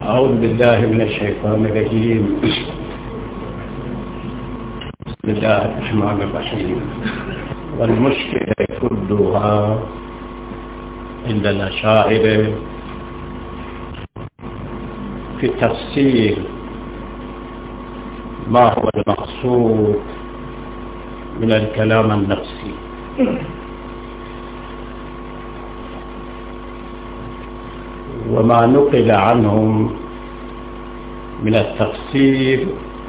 أعوذ بالله من الشيطان الرجيم. بسم الله الرحمن الرحيم. والمشكلة كلها عند الأشاعرة في تفسير ما هو المقصود من الكلام النفسي. وما نقل عنهم من التفسير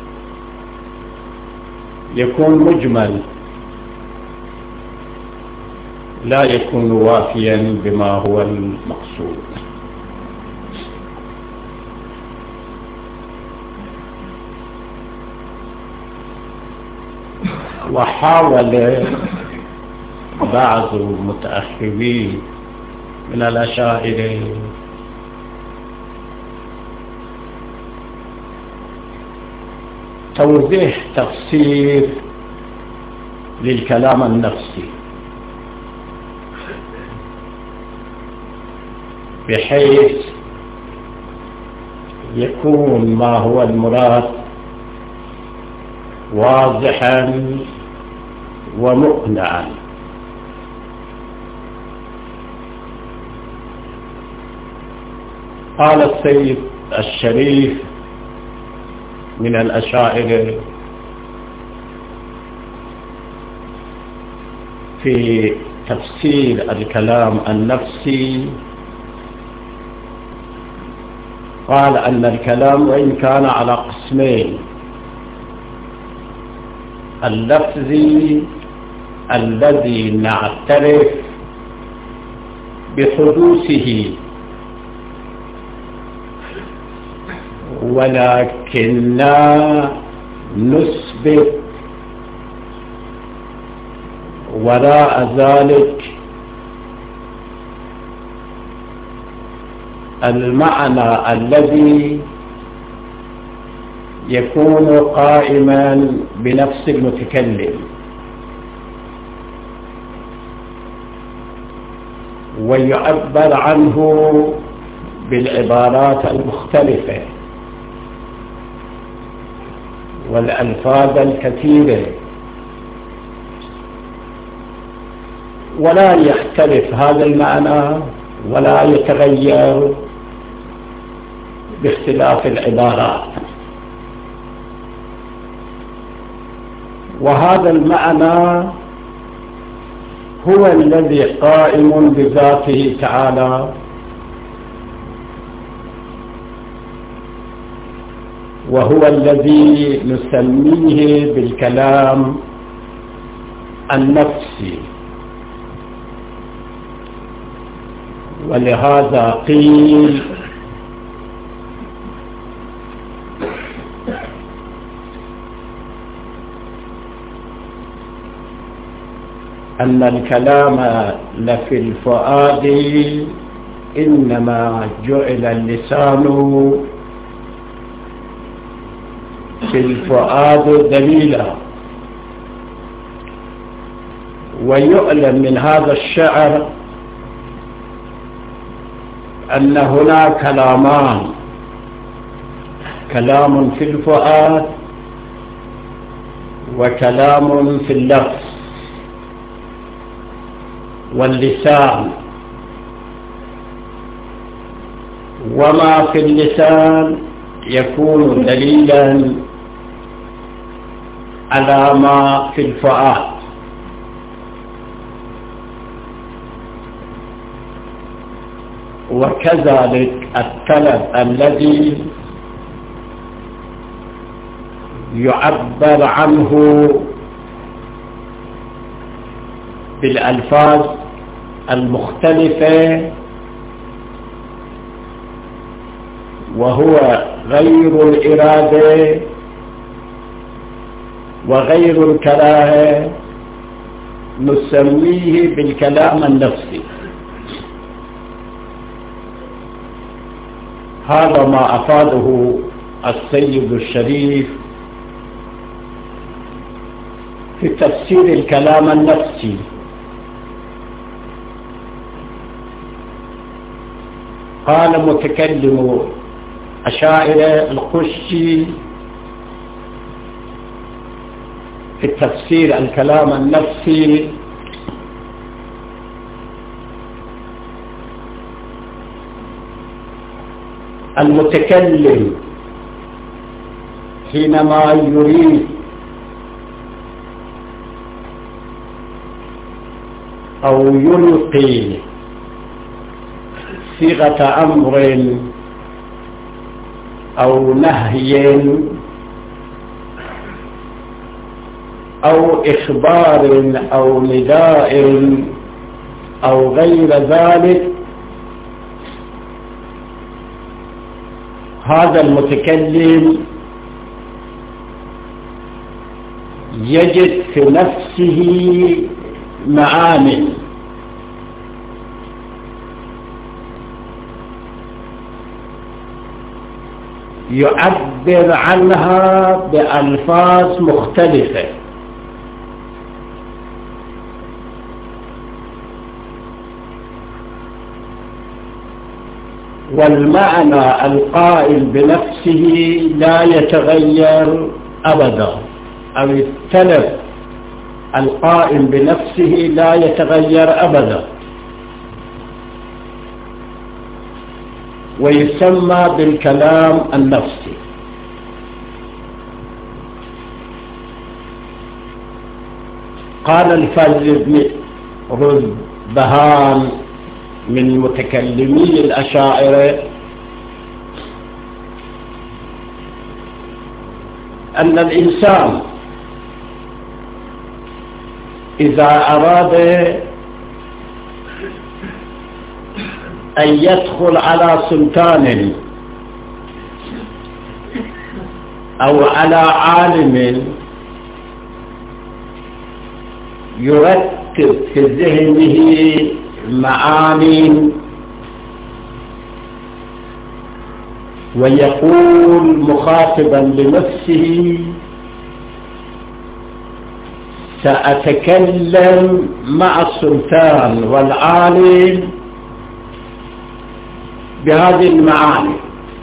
يكون مجمل، لا يكون وافيا بما هو المقصود. وحاول بعض المتأخرين من الأشاعرة توضيح تفسير للكلام النفسي بحيث يكون ما هو المراد واضحا ومقنعا. قال السيد الشريف من الأشاعرة في تفسير الكلام النفسي، قال أن الكلام وإن كان على قسمين: اللفظي الذي نعترف بحدوثه ولكننا نثبت وراء ذلك المعنى الذي يكون قائما بنفس المتكلم، ويعبر عنه بالعبارات المختلفة والألفاظ الكثيرة، ولا يختلف هذا المعنى ولا يتغير باختلاف العبارات. وهذا المعنى هو الذي قائم بذاته تعالى، وهو الذي نسميه بالكلام النفسي. ولهذا قيل أن الكلام لفي الفؤاد، إنما جعل اللسان في الفؤاد دليلا. ويعلم من هذا الشعر أن هنا كلامان: كلام في الفؤاد وكلام في اللفظ واللسان. وما في اللسان يكون دليلا على ما في الفؤاد. وكذلك الطلب الذي يعبر عنه بالألفاظ المختلفة وهو غير الإرادة وغير الكراهة نسميه بالكلام النفسي. هذا ما أفاده السيد الشريف في تفسير الكلام النفسي. قال متكلم الأشاعرة القشي في التفسير الكلام النفسي المتكلم حينما يريد أو يلقي صيغة أمر أو نهي أو إخبار أو نداء أو غير ذلك، هذا المتكلم يجد في نفسه معاني يعبر عنها بألفاظ مختلفة، والمعنى القائل بنفسه لا يتغير أبدا، أو التلف القائم بنفسه لا يتغير أبدا، ويسمى بالكلام النفسي. قال الفضل بن رزبهان من متكلمي الأشاعرة أن الإنسان إذا أراد أن يدخل على سلطان أو على عالم يرتب في ذهنه معاني ويقول مخاطبا لنفسه: سأتكلم مع السلطان والعالم بهذه المعاني،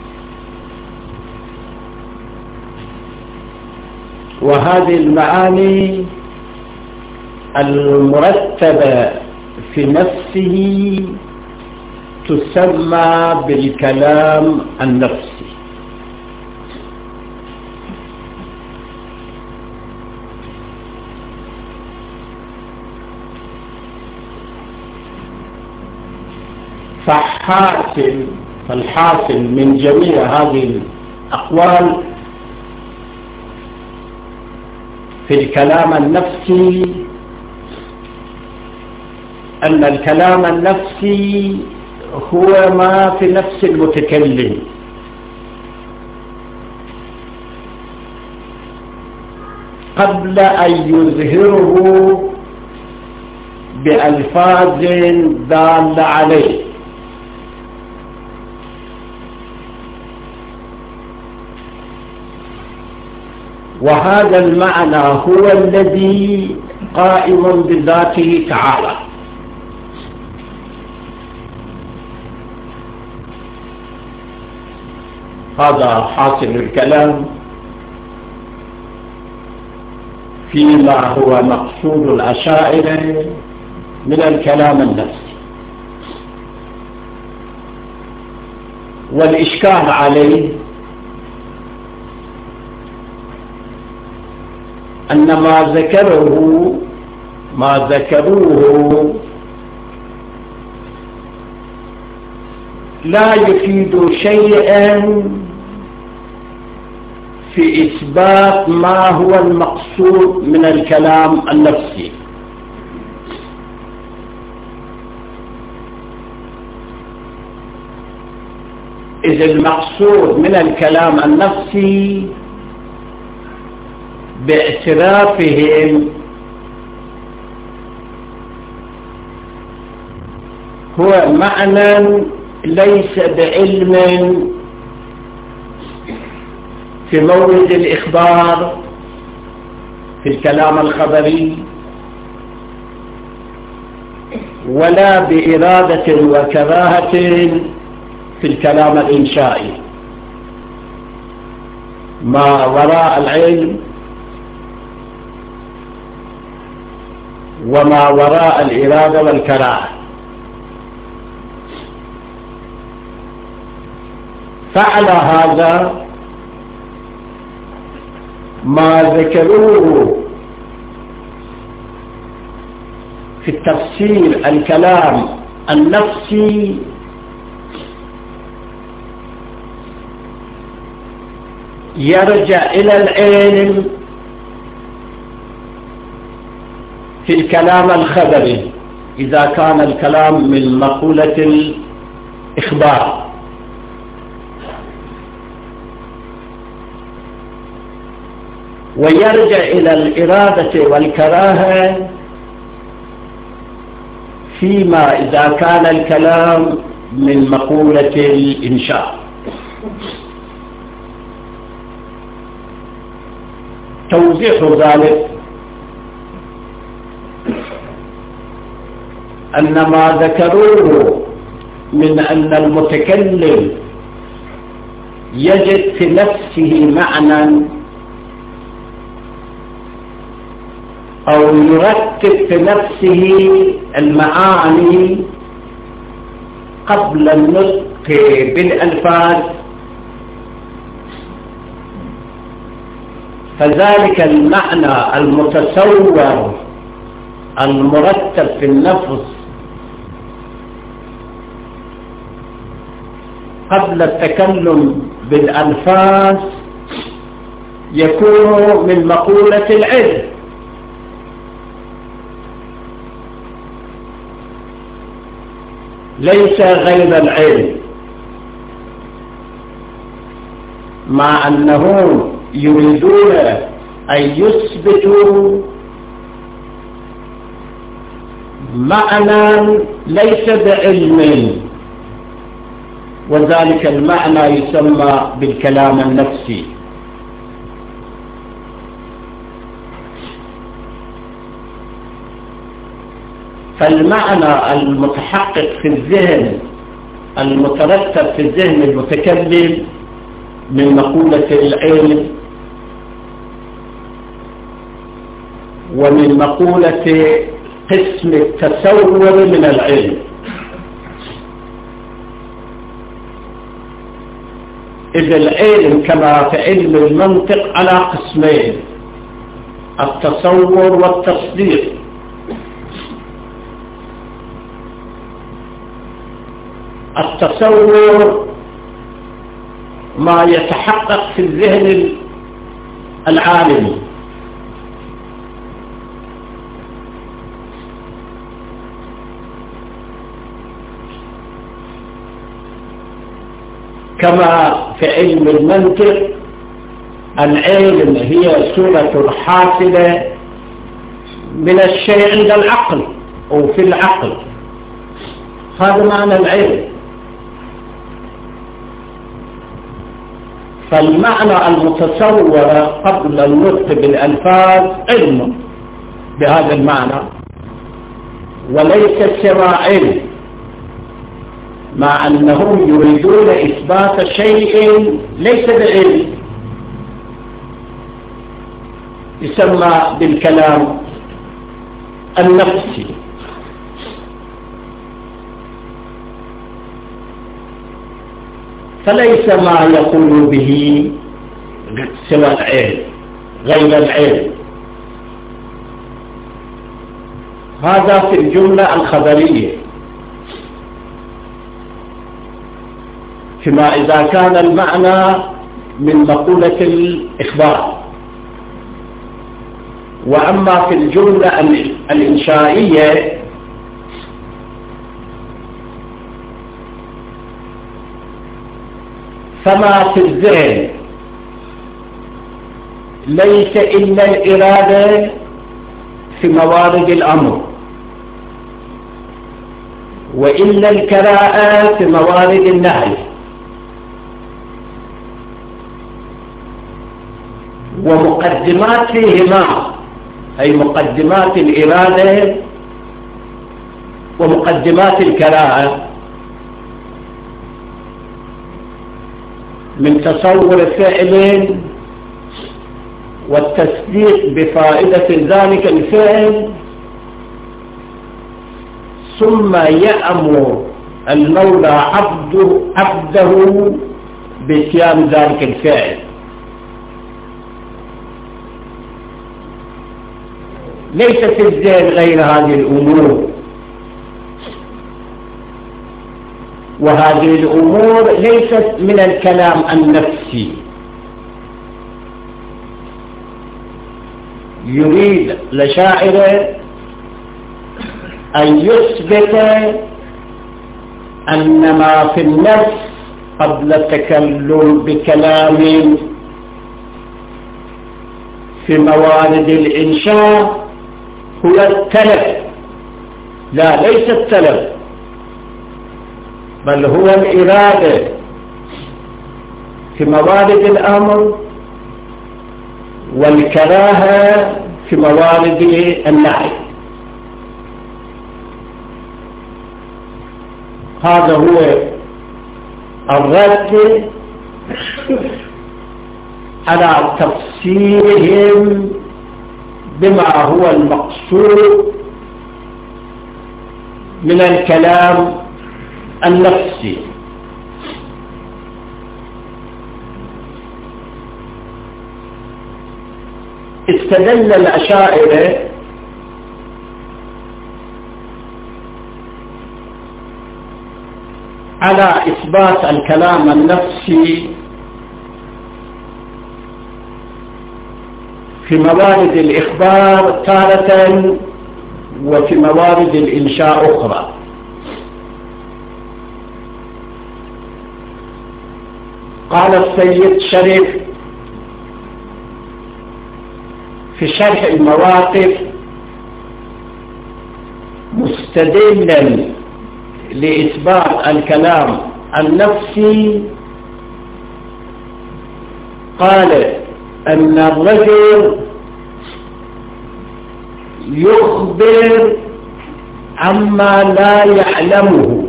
وهذه المعاني المرتبة في نفسه تسمى بالكلام النفسي. فالحاصل من جميع هذه الأقوال في الكلام النفسي أن الكلام النفسي هو ما في نفس المتكلم، قبل أن يظهره بألفاظ دالة عليه. وهذا المعنى هو الذي قائم بذاته تعالى. هذا حاصل الكلام فيما هو مقصود الأشاعرة من الكلام النفسي. والإشكال عليه أن ما ذكروه لا يفيد شيئا في إثبات ما هو المقصود من الكلام النفسي. إذ المقصود من الكلام النفسي باعترافهم هو معنى ليس بعلم في مورد الإخبار في الكلام الخبري، ولا بإرادة وكراهة في الكلام الإنشائي. ما وراء العلم وما وراء الإرادة والكراهة. فعلى هذا ما ذكروه في التفسير الكلام النفسي يرجع إلى العلم في الكلام الخبري إذا كان الكلام من مقولة الإخبار، ويرجع إلى الإرادة والكراهة فيما إذا كان الكلام من مقولة الإنشاء. توضيح ذلك أن ما ذكروه من أن المتكلم يجد في نفسه معنى أو يرتب في نفسه المعاني قبل النطق بالألفاظ، فذلك المعنى المتصور المرتب في النفس قبل التكلم بالألفاظ يكون من مقولة العلم، ليس غير العلم، مع أنهم يريدون أن يثبتوا معنى ليس بعلم، وذلك المعنى يسمى بالكلام النفسي. فالمعنى المتحقق في الذهن المترتب في الذهن المتكلم من مقولة العلم ومن مقولة قسم التصور من العلم. إذا العلم كما في علم المنطق على قسمين: التصور والتصديق. التصور ما يتحقق في الذهن العالمي، كما في علم المنطق العلم هي صورة حاصلة من الشيء عند العقل أو في العقل، هذا معنى العلم. فالمعنى المتصور قبل النطق بالألفاظ علم بهذا المعنى، وليس سوى علم، مع أنهم يريدون إثبات شيء ليس بعلم، يسمى بالكلام النفسي. فليس ما يقول به سوى العلم غير العلم. هذا في الجملة الخبرية. فيما إذا كان المعنى من مقولة الإخبار. وأما في الجملة الإنشائية فما في الذهن ليس إلا الإرادة في موارد الأمر، وإلا الكراهة في موارد النهي، ومقدمات فيهما أي مقدمات الإرادة ومقدمات الكراهة من تصور فعل والتصديق بفائدة ذلك الفعل، ثم يأمر المولى عبده باتيان ذلك الفعل. ليس في الذهن غير هذه الأمور، وهذه الأمور ليست من الكلام النفسي. يريد لشاعر أن يثبت أن ما في النفس قبل التكلم بكلام في موارد الإنشاء هو التلف. لا، ليس التلف، بل هو الإرادة في موارد الأمر، والكراهة في موارد النهي. هذا هو الرد على تفسيرهم بما هو المقصود من الكلام النفسي. استدل الأشاعرة على إثبات الكلام النفسي في موارد الإخبار تارة، وفي موارد الإنشاء أخرى. قال السيد شريف في شرح المواقف مستدلا لإثبات الكلام النفسي، قال أن الرجل يخبر عما لا يعلمه،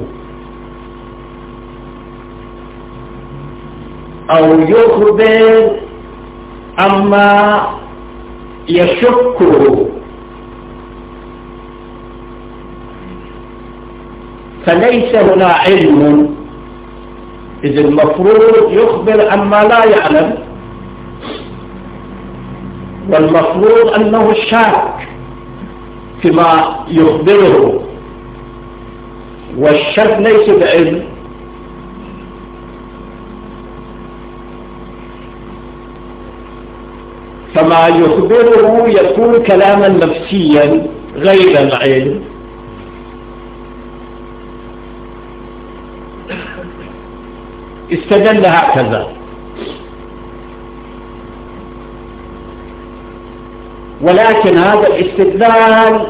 أو يخبر عما يشكه، فليس هنا علم، إذ المفروض يخبر عما لا يعلم، والمفروض أنه شاك فيما يخبره، والشك ليس بعلم. فما يخبره يكون كلاما نفسيا غير العلم. استدل هكذا. ولكن هذا الاستدلال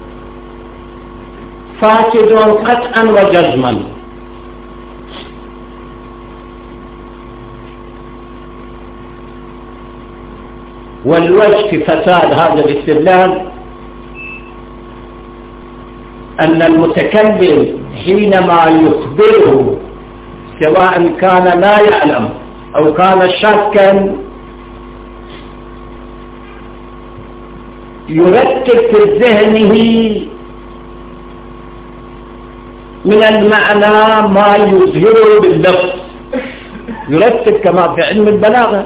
فاسد قطعا وجزما، والوجه في فساد هذا الاستدلال أن المتكلم حينما يخبره سواء كان لا يعلم أو كان شاكا يرتب في ذهنه من المعنى ما يظهره باللفظ، يرتب كما في علم البلاغة.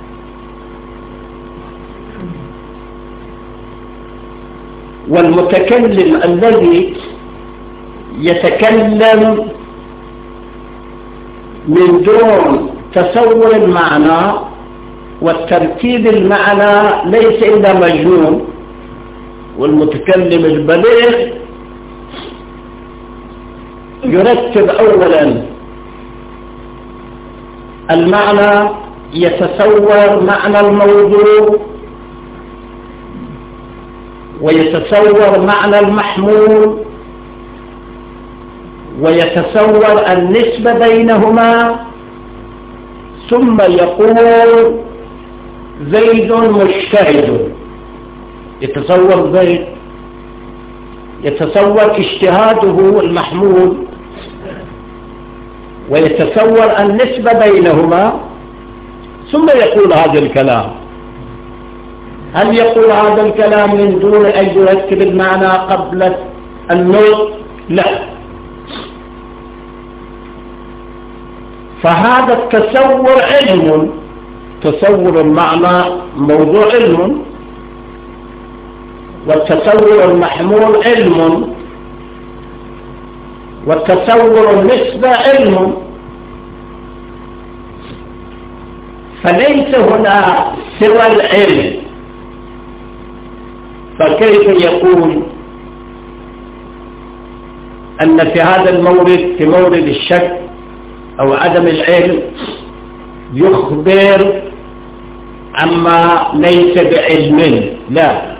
والمتكلم الذي يتكلم من دون تصور المعنى والترتيب المعنى ليس إلا مجنون. والمتكلم البليغ يرتب أولا المعنى، يتصور معنى الموضوع، ويتصور معنى المحمول، ويتصور النسبة بينهما، ثم يقول زيد مجتهد. يتصور زيد، يتصور اجتهاده المحمول، ويتصور النسبة بينهما، ثم يقول هذا الكلام. هل يقول هذا الكلام من دون أن يرتب المعنى قبل النطق؟ لا. فهذا التصور علم، تصور المعنى موضوع علم، والتصور المحمول علم، والتصور النسبة علم. فليس هنا سوى العلم. فكيف يقول أن في هذا المورد، في مورد الشك أو عدم العلم، يخبر عما ليس بعلم؟ لا،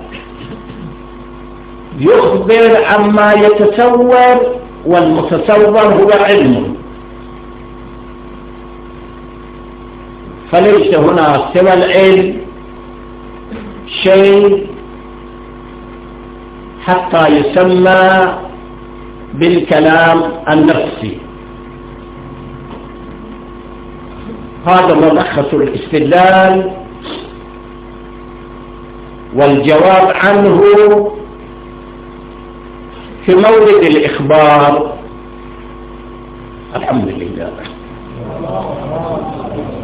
يخبر عما يتصور، والمتصور هو علم. فليس هنا سوى العلم شيء حتى يسمى بالكلام النفسي. هذا ملخص الاستدلال، والجواب عنه في مورد الإخبار. الحمد لله.